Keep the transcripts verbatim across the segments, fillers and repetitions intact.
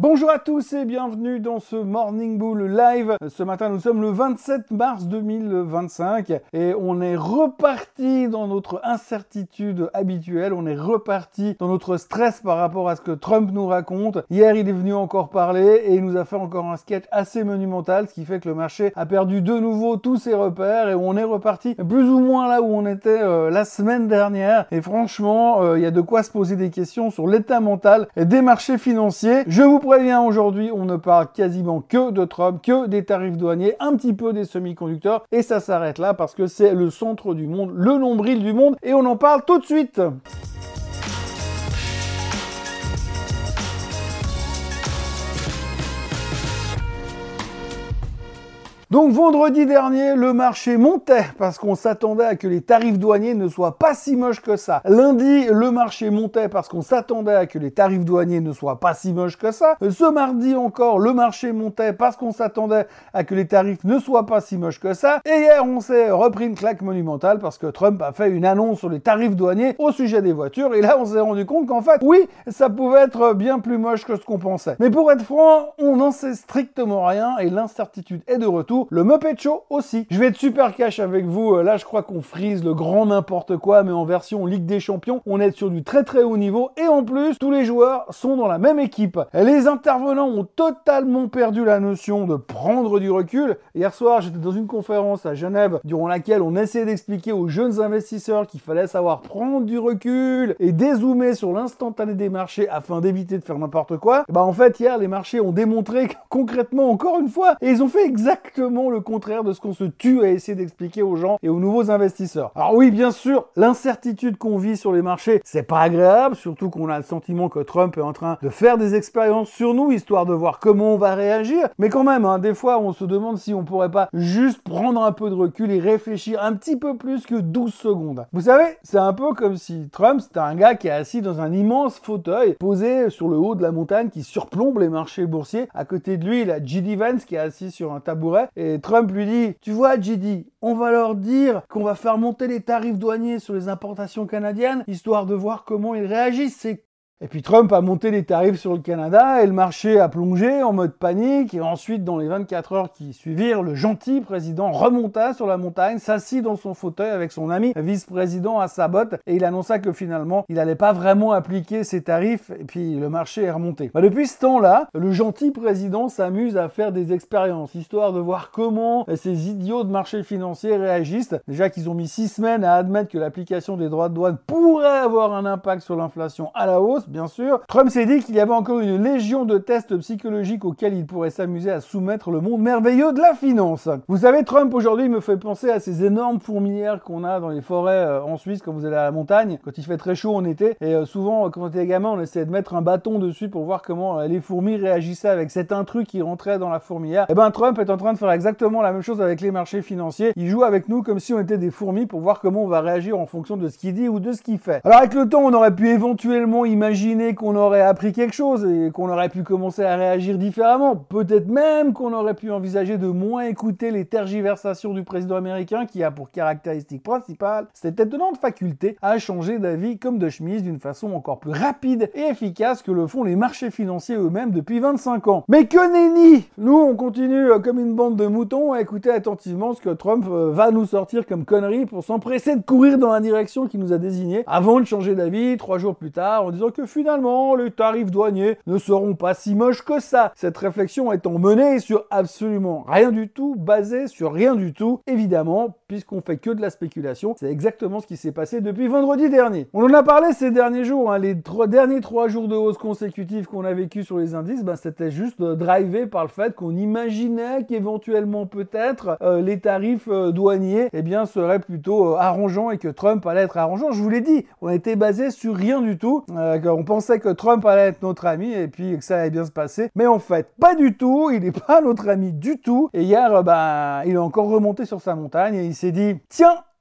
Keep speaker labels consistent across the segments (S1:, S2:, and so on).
S1: Bonjour à tous et bienvenue dans ce Morning Bull Live. Ce matin, nous sommes le vingt-sept mars deux mille vingt-cinq et on est reparti dans notre incertitude habituelle. On est reparti dans notre stress par rapport à ce que Trump nous raconte. Hier, il est venu encore parler et il nous a fait encore un sketch assez monumental, ce qui fait que le marché a perdu de nouveau tous ses repères et on est reparti plus ou moins là où on était euh, la semaine dernière. Et franchement, il euh, y a de quoi se poser des questions sur l'état mental des marchés financiers. Je vous préviens, aujourd'hui, on ne parle quasiment que de Trump, que des tarifs douaniers, un petit peu des semi-conducteurs, et ça s'arrête là parce que c'est le centre du monde, le nombril du monde, et on en parle tout de suite. Donc vendredi dernier, le marché montait parce qu'on s'attendait à que les tarifs douaniers ne soient pas si moches que ça. Lundi, le marché montait parce qu'on s'attendait à que les tarifs douaniers ne soient pas si moches que ça. Ce mardi encore, le marché montait parce qu'on s'attendait à que les tarifs ne soient pas si moches que ça. Et hier, on s'est repris une claque monumentale parce que Trump a fait une annonce sur les tarifs douaniers au sujet des voitures. Et là, on s'est rendu compte qu'en fait, oui, ça pouvait être bien plus moche que ce qu'on pensait. Mais pour être franc, on n'en sait strictement rien et l'incertitude est de retour. Le Muppet Show aussi. Je vais être super cash avec vous. Là, je crois qu'on frise le grand n'importe quoi, mais en version Ligue des Champions. On est sur du très très haut niveau. Et en plus, tous les joueurs sont dans la même équipe. Les intervenants ont totalement perdu la notion de prendre du recul. Hier soir, j'étais dans une conférence à Genève, durant laquelle on essayait d'expliquer aux jeunes investisseurs qu'il fallait savoir prendre du recul et dézoomer sur l'instantané des marchés afin d'éviter de faire n'importe quoi. Bah, en fait, hier, les marchés ont démontré concrètement, encore une fois, et ils ont fait exactement le contraire de ce qu'on se tue à essayer d'expliquer aux gens et aux nouveaux investisseurs. Alors oui, bien sûr, l'incertitude qu'on vit sur les marchés, c'est pas agréable, surtout qu'on a le sentiment que Trump est en train de faire des expériences sur nous, histoire de voir comment on va réagir. Mais quand même, hein, des fois, on se demande si on pourrait pas juste prendre un peu de recul et réfléchir un petit peu plus que douze secondes. Vous savez, c'est un peu comme si Trump, c'était un gars qui est assis dans un immense fauteuil, posé sur le haut de la montagne qui surplombe les marchés boursiers. À côté de lui, il a J D Vance qui est assis sur un tabouret. Et Trump lui dit, tu vois J D, on va leur dire qu'on va faire monter les tarifs douaniers sur les importations canadiennes, histoire de voir comment ils réagissent. C'est Et puis Trump a monté les tarifs sur le Canada et le marché a plongé en mode panique. Et ensuite, dans les vingt-quatre heures qui suivirent, le gentil président remonta sur la montagne, s'assit dans son fauteuil avec son ami vice-président à sa botte et il annonça que finalement, il n'allait pas vraiment appliquer ses tarifs et puis le marché est remonté. Bah, depuis ce temps-là, le gentil président s'amuse à faire des expériences, histoire de voir comment ces idiots de marché financier réagissent. Déjà qu'ils ont mis six semaines à admettre que l'application des droits de douane pourrait avoir un impact sur l'inflation à la hausse. Bien sûr, Trump s'est dit qu'il y avait encore une légion de tests psychologiques auxquels il pourrait s'amuser à soumettre le monde merveilleux de la finance. Vous savez, Trump aujourd'hui me fait penser à ces énormes fourmilières qu'on a dans les forêts euh, en Suisse quand vous allez à la montagne, quand il fait très chaud en été. Et euh, souvent, quand on était gamin, on essayait de mettre un bâton dessus pour voir comment euh, les fourmis réagissaient avec cet intrus qui rentrait dans la fourmilière. Et ben Trump est en train de faire exactement la même chose avec les marchés financiers. Il joue avec nous comme si on était des fourmis pour voir comment on va réagir en fonction de ce qu'il dit ou de ce qu'il fait. Alors avec le temps, on aurait pu éventuellement imaginer qu'on aurait appris quelque chose et qu'on aurait pu commencer à réagir différemment. Peut-être même qu'on aurait pu envisager de moins écouter les tergiversations du président américain qui a pour caractéristique principale cette étonnante faculté à changer d'avis comme de chemise d'une façon encore plus rapide et efficace que le font les marchés financiers eux-mêmes depuis vingt-cinq ans. Mais que nenni! Nous, on continue comme une bande de moutons à écouter attentivement ce que Trump va nous sortir comme conneries pour s'empresser de courir dans la direction qu'il nous a désignée avant de changer d'avis trois jours plus tard en disant que finalement, les tarifs douaniers ne seront pas si moches que ça. Cette réflexion étant menée sur absolument rien du tout, basée sur rien du tout, évidemment, puisqu'on fait que de la spéculation. C'est exactement ce qui s'est passé depuis vendredi dernier. On en a parlé ces derniers jours, hein, les trois derniers trois jours de hausse consécutive qu'on a vécu sur les indices, ben, c'était juste euh, drivé par le fait qu'on imaginait qu'éventuellement peut-être euh, les tarifs euh, douaniers eh bien, seraient plutôt euh, arrangeants et que Trump allait être arrangeant. Je vous l'ai dit, on était basé sur rien du tout. Euh, On pensait que Trump allait être notre ami et puis que ça allait bien se passer. Mais en fait, pas du tout. Il n'est pas notre ami du tout. Et hier, euh, bah, il est encore remonté sur sa montagne et il s'est dit « Tiens,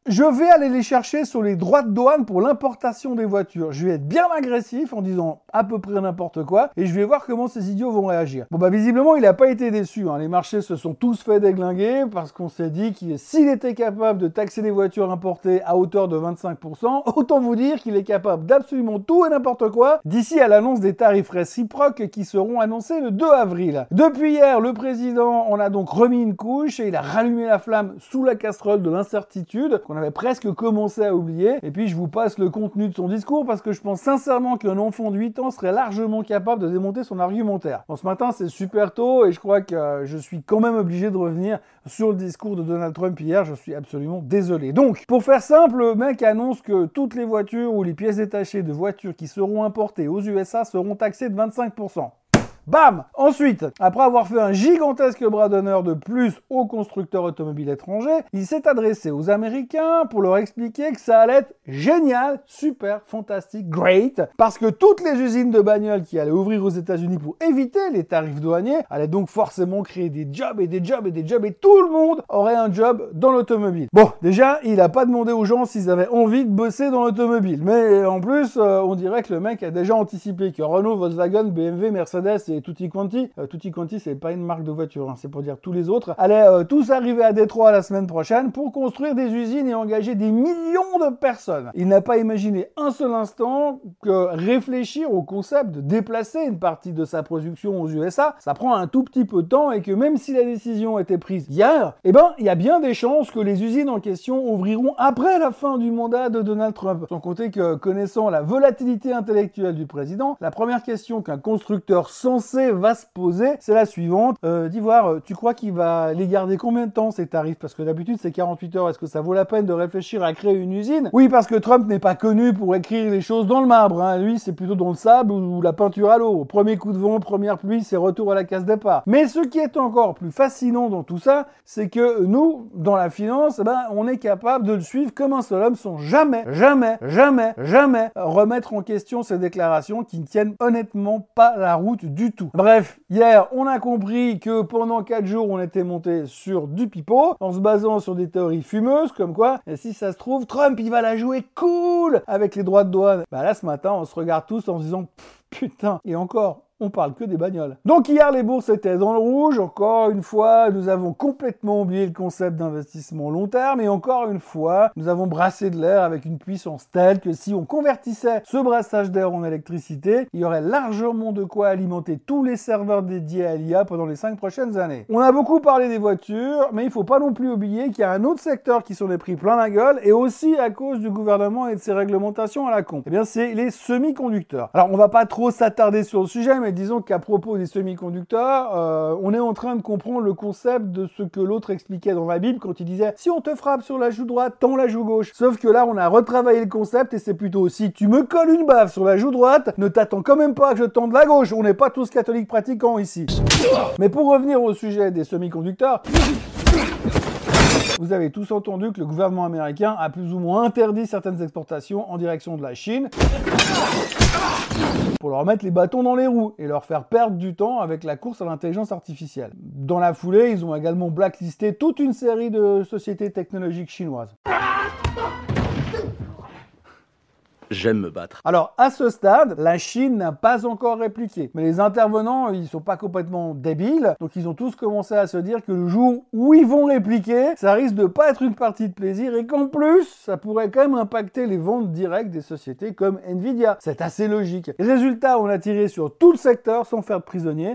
S1: Je vais aller les chercher sur les droits de douane pour l'importation des voitures. Je vais être bien agressif en disant à peu près n'importe quoi et je vais voir comment ces idiots vont réagir. Bon bah visiblement il n'a pas été déçu, hein. Les marchés se sont tous fait déglinguer parce qu'on s'est dit qu'il s'il était capable de taxer les voitures importées à hauteur de vingt-cinq pour cent, autant vous dire qu'il est capable d'absolument tout et n'importe quoi d'ici à l'annonce des tarifs réciproques qui seront annoncés le deux avril. Depuis hier, le président en a donc remis une couche et il a rallumé la flamme sous la casserole de l'incertitude qu'on avait presque commencé à oublier. Et puis je vous passe le contenu de son discours parce que je pense sincèrement qu'un enfant de huit ans serait largement capable de démonter son argumentaire. Bon, ce matin c'est super tôt et je crois que euh, je suis quand même obligé de revenir sur le discours de Donald Trump hier. Je suis absolument désolé. Donc pour faire simple, le mec annonce que toutes les voitures ou les pièces détachées de voitures qui seront importées aux U S A seront taxées de vingt-cinq pour cent. Bam! Ensuite, après avoir fait un gigantesque bras d'honneur de plus aux constructeurs automobiles étrangers, il s'est adressé aux Américains pour leur expliquer que ça allait être génial, super, fantastique, great, parce que toutes les usines de bagnoles qui allaient ouvrir aux États-Unis pour éviter les tarifs douaniers allaient donc forcément créer des jobs et des jobs et des jobs et tout le monde aurait un job dans l'automobile. Bon, déjà, il n'a pas demandé aux gens s'ils avaient envie de bosser dans l'automobile, mais en plus, euh, on dirait que le mec a déjà anticipé que Renault, Volkswagen, B M W, Mercedes et Tutti Quanti, euh, Tutti Quanti c'est pas une marque de voiture, hein, c'est pour dire tous les autres, allaient euh, tous arriver à Détroit la semaine prochaine pour construire des usines et engager des millions de personnes. Il n'a pas imaginé un seul instant que réfléchir au concept de déplacer une partie de sa production aux U S A, ça prend un tout petit peu de temps et que même si la décision a été prise hier, eh ben il y a bien des chances que les usines en question ouvriront après la fin du mandat de Donald Trump. Sans compter que, connaissant la volatilité intellectuelle du président, la première question qu'un constructeur censé va se poser, c'est la suivante. Euh, d'Ivoire, tu crois qu'il va les garder combien de temps ces tarifs? Parce que d'habitude c'est quarante-huit heures. Est-ce que ça vaut la peine de réfléchir à créer une usine? Oui, parce que Trump n'est pas connu pour écrire les choses dans le marbre, hein. Lui, c'est plutôt dans le sable ou la peinture à l'eau. Premier coup de vent, première pluie, c'est retour à la case départ. Mais ce qui est encore plus fascinant dans tout ça, c'est que nous, dans la finance, eh ben, on est capable de le suivre comme un seul homme sans jamais, jamais, jamais, jamais remettre en question ces déclarations qui ne tiennent honnêtement pas la route du tout. Bref, hier, on a compris que pendant quatre jours, on était monté sur du pipeau, en se basant sur des théories fumeuses, comme quoi, et si ça se trouve, Trump, il va la jouer cool avec les droits de douane. Bah là, ce matin, on se regarde tous en se disant, putain, et encore, on parle que des bagnoles. Donc hier, les bourses étaient dans le rouge. Encore une fois, nous avons complètement oublié le concept d'investissement long terme. Et encore une fois, nous avons brassé de l'air avec une puissance telle que si on convertissait ce brassage d'air en électricité, il y aurait largement de quoi alimenter tous les serveurs dédiés à l'I A pendant les cinq prochaines années. On a beaucoup parlé des voitures, mais il faut pas non plus oublier qu'il y a un autre secteur qui s'en est pris plein la gueule, et aussi à cause du gouvernement et de ses réglementations à la con. Eh bien, c'est les semi-conducteurs. Alors, on va pas trop s'attarder sur le sujet, mais disons qu'à propos des semi-conducteurs, euh, on est en train de comprendre le concept de ce que l'autre expliquait dans la Bible quand il disait « Si on te frappe sur la joue droite, tends la joue gauche ». Sauf que là, on a retravaillé le concept et c'est plutôt « Si tu me colles une baffe sur la joue droite, ne t'attends quand même pas que je tende la gauche, on n'est pas tous catholiques pratiquants ici ». Mais pour revenir au sujet des semi-conducteurs, vous avez tous entendu que le gouvernement américain a plus ou moins interdit certaines exportations en direction de la Chine pour leur mettre les bâtons dans les roues et leur faire perdre du temps avec la course à l'intelligence artificielle. Dans la foulée, ils ont également blacklisté toute une série de sociétés technologiques chinoises.
S2: J'aime me battre.
S1: Alors, à ce stade, la Chine n'a pas encore répliqué. Mais les intervenants, ils sont pas complètement débiles. Donc, ils ont tous commencé à se dire que le jour où ils vont répliquer, ça risque de pas être une partie de plaisir et qu'en plus, ça pourrait quand même impacter les ventes directes des sociétés comme Nvidia. C'est assez logique. Résultat, on a tiré sur tout le secteur sans faire de prisonniers.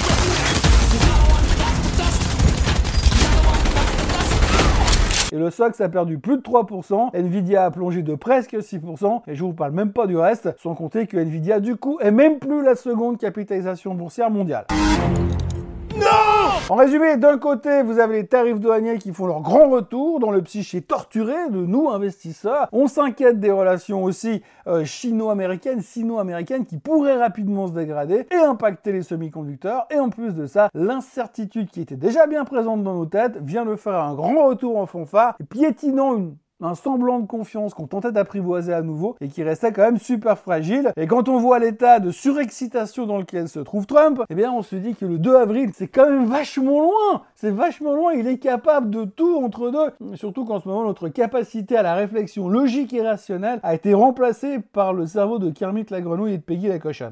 S1: Et le S O X a perdu plus de trois pour cent, Nvidia a plongé de presque six pour cent, et je vous parle même pas du reste, sans compter que Nvidia, du coup, est même plus la seconde capitalisation boursière mondiale. Non! En résumé, d'un côté, vous avez les tarifs douaniers qui font leur grand retour dans le psyché torturé de nous, investisseurs. On s'inquiète des relations aussi euh, chino-américaines, sino-américaines qui pourraient rapidement se dégrader et impacter les semi-conducteurs. Et en plus de ça, l'incertitude qui était déjà bien présente dans nos têtes vient de faire un grand retour en fanfare, piétinant une un semblant de confiance qu'on tentait d'apprivoiser à nouveau et qui restait quand même super fragile. Et quand on voit l'état de surexcitation dans lequel se trouve Trump, eh bien on se dit que le deux avril, c'est quand même vachement loin. C'est vachement loin, il est capable de tout entre deux. Surtout qu'en ce moment, notre capacité à la réflexion logique et rationnelle a été remplacée par le cerveau de Kermit la grenouille et de Peggy la cochonne.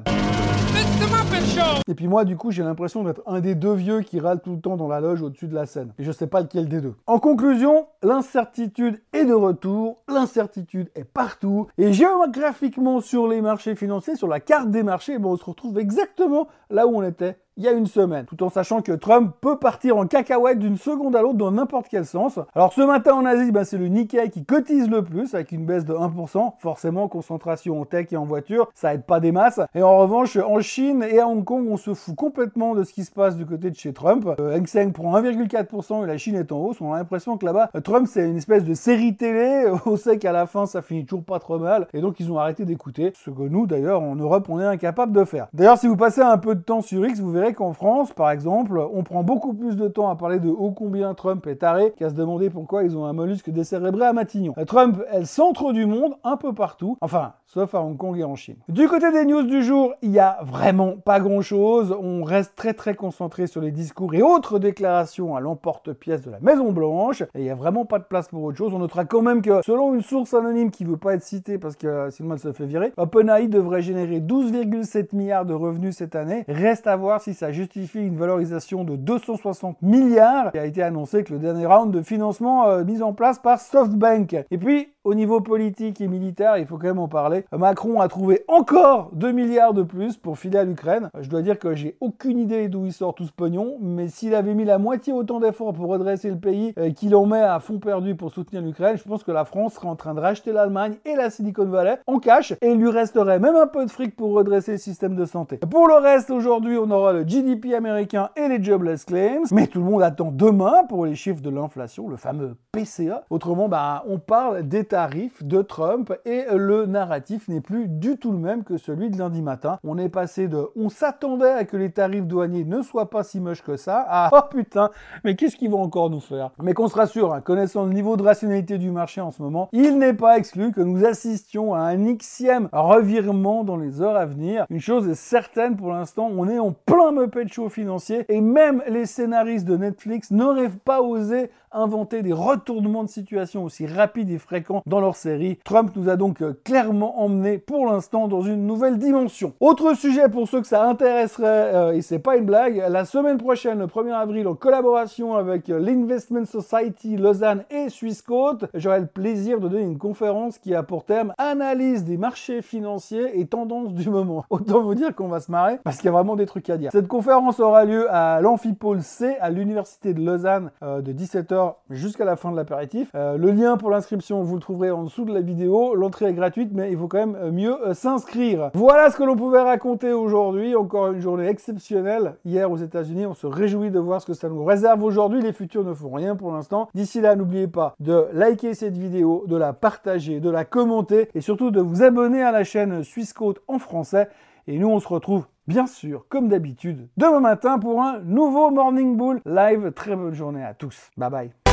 S1: Et puis moi, du coup, j'ai l'impression d'être un des deux vieux qui râle tout le temps dans la loge au-dessus de la scène. Et je sais pas lequel des deux. En conclusion, l'incertitude est de retour, l'incertitude est partout. Et géographiquement sur les marchés financiers, sur la carte des marchés, bon, on se retrouve exactement là où on était il y a une semaine, tout en sachant que Trump peut partir en cacahuète d'une seconde à l'autre dans n'importe quel sens. Alors ce matin en Asie, ben, c'est le Nikkei qui cotise le plus, avec une baisse de un pour cent. Forcément, concentration en tech et en voiture, ça aide pas des masses. Et en revanche, en Chine et à Hong Kong, on se fout complètement de ce qui se passe du côté de chez Trump. Euh, Hang Seng prend un virgule quatre pour cent et la Chine est en hausse. On a l'impression que là-bas, Trump, c'est une espèce de série télé. On sait qu'à la fin, ça finit toujours pas trop mal. Et donc, ils ont arrêté d'écouter. Ce que nous, d'ailleurs, en Europe, on est incapable de faire. D'ailleurs, si vous passez un peu de temps sur X, vous verrez qu'en France, par exemple, on prend beaucoup plus de temps à parler de ô combien Trump est taré qu'à se demander pourquoi ils ont un mollusque décérébré à Matignon. Trump est le centre du monde un peu partout, enfin, sauf à Hong Kong et en Chine. Du côté des news du jour, il y a vraiment pas grand-chose. On reste très très concentré sur les discours et autres déclarations à l'emporte-pièce de la Maison-Blanche, et il y a vraiment pas de place pour autre chose. On notera quand même que, selon une source anonyme qui veut pas être citée parce que sinon elle se fait virer, OpenAI devrait générer douze virgule sept milliards de revenus cette année. Reste à voir si ça justifie une valorisation de deux cent soixante milliards qui a été annoncé que le dernier round de financement euh, mis en place par SoftBank. Et puis, au niveau politique et militaire, il faut quand même en parler. Macron a trouvé encore deux milliards de plus pour filer à l'Ukraine. Je dois dire que j'ai aucune idée d'où il sort tout ce pognon, mais s'il avait mis la moitié autant d'efforts pour redresser le pays euh, qu'il en met à fond perdu pour soutenir l'Ukraine, je pense que la France serait en train de racheter l'Allemagne et la Silicon Valley en cash, et il lui resterait même un peu de fric pour redresser le système de santé. Pour le reste, aujourd'hui, on aura le G D P américain et les jobless claims, mais tout le monde attend demain pour les chiffres de l'inflation, le fameux P C A. Autrement, bah, on parle des tarifs de Trump et le narratif n'est plus du tout le même que celui de lundi matin. On est passé de « on s'attendait à que les tarifs douaniers ne soient pas si moches que ça » à « oh putain, mais qu'est-ce qu'ils vont encore nous faire ?» Mais qu'on se rassure, hein, connaissant le niveau de rationalité du marché en ce moment, il n'est pas exclu que nous assistions à un xième revirement dans les heures à venir. Une chose est certaine pour l'instant, on est en plein Muppet Show financier et même les scénaristes de Netflix n'auraient pas osé inventer des retournements de situation aussi rapides et fréquents dans leur série. Trump nous a donc euh, clairement emmené pour l'instant dans une nouvelle dimension. Autre sujet pour ceux que ça intéresserait, euh, et c'est pas une blague, la semaine prochaine, le premier avril, en collaboration avec euh, l'Investment Society Lausanne et Swissquote, j'aurai le plaisir de donner une conférence qui a pour thème analyse des marchés financiers et tendances du moment. Autant vous dire qu'on va se marrer parce qu'il y a vraiment des trucs à dire. Cette conférence aura lieu à l'Amphipôle C à l'Université de Lausanne euh, de dix-sept heures jusqu'à la fin de l'apéritif. Euh, le lien pour l'inscription, vous le trouverez en dessous de la vidéo. L'entrée est gratuite, mais il faut quand même mieux euh, s'inscrire. Voilà ce que l'on pouvait raconter aujourd'hui. Encore une journée exceptionnelle. Hier aux États-Unis, on se réjouit de voir ce que ça nous réserve aujourd'hui. Les futurs ne font rien pour l'instant. D'ici là, n'oubliez pas de liker cette vidéo, de la partager, de la commenter et surtout de vous abonner à la chaîne Swissquote en français. Et nous, on se retrouve bien sûr, comme d'habitude, demain matin pour un nouveau Morning Bull live. Très bonne journée à tous. Bye bye.